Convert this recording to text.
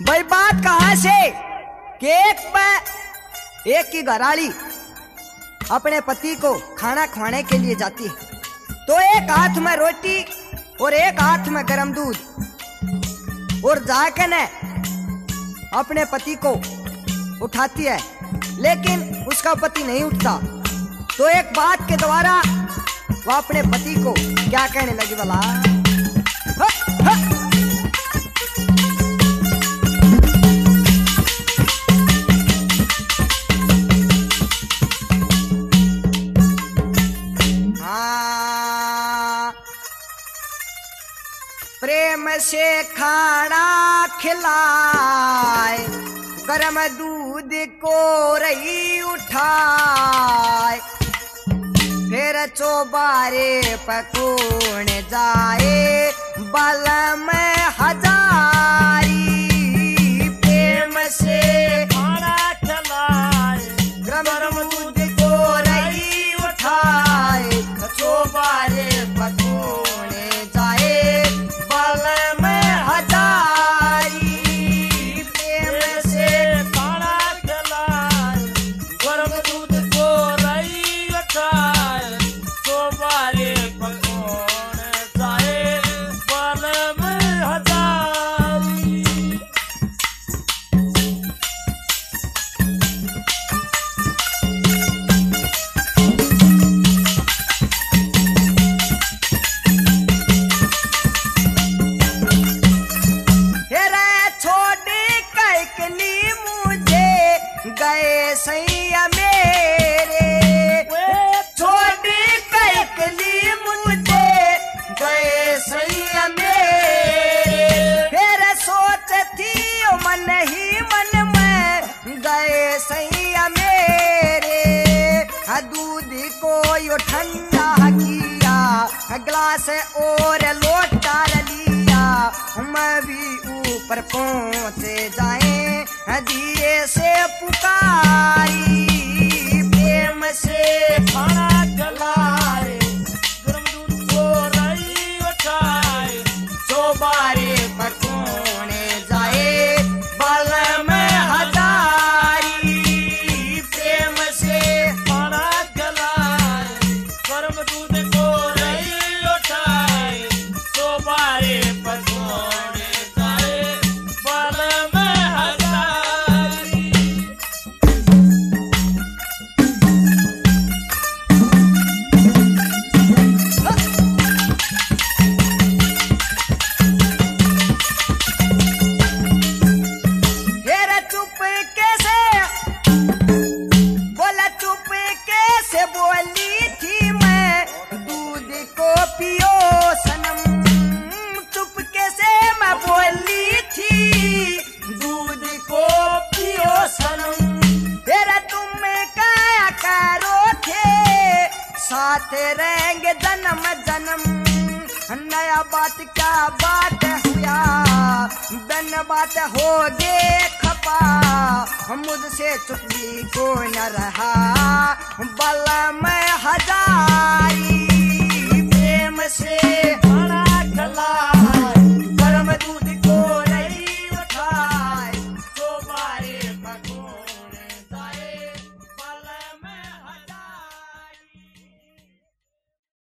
भाई बात कहां से कि एक की घराली अपने पति को खाना खवाने के लिए जाती है, तो एक हाथ में रोटी और एक हाथ में गर्म दूध, और जाकर ने अपने पति को उठाती है, लेकिन उसका पति नहीं उठता। तो एक बात के द्वारा वो अपने पति को क्या कहने लगी, बोला प्रेम से खाना खिलाए, गर्म दूध को रही उठाए, फिर चौबारे पकून जाए बलम हजारी। प्रेम से खाना खिलाए, गर्म दूध को रही उठाए, चौबारे पकून जाए बलम हजारी। प्रेम से खाना खिलाए, गर्म दूध को रही उठाए, चौबारे पकून जाए बलम हजारी। गए सैया मेरे, छोड़ी कैकली मुझे गए सैया मेरे। फिर सोचती मन ही मन में गए सैया मेरे। दूध को यो ठंडा किया, गिलास और लोटा लिया, मैं भी ऊपर पहुंचे जाए दिए से पुकारी। प्रेम से खाना खिलाए, गर्म दूध को रही उठाए, चौबारे पकूने जाए बलम हजारी। प्रेम से खाना खिलाए, गर्म दूध को रही उठाए, चौबारे पकूने जाए बलम हजारी। बोली थी मैं दूध को पियो सनम, चुपके से मैं बोली थी दूध को पियो सनम। तेरा तुम क्या करो थे, साथ रहेंगे जन्म जन्म। नया बात क्या बात हुआ, बन बात हो गे खपा, मुझसे चुप भी को न रहा बलम हजारी। प्रेम से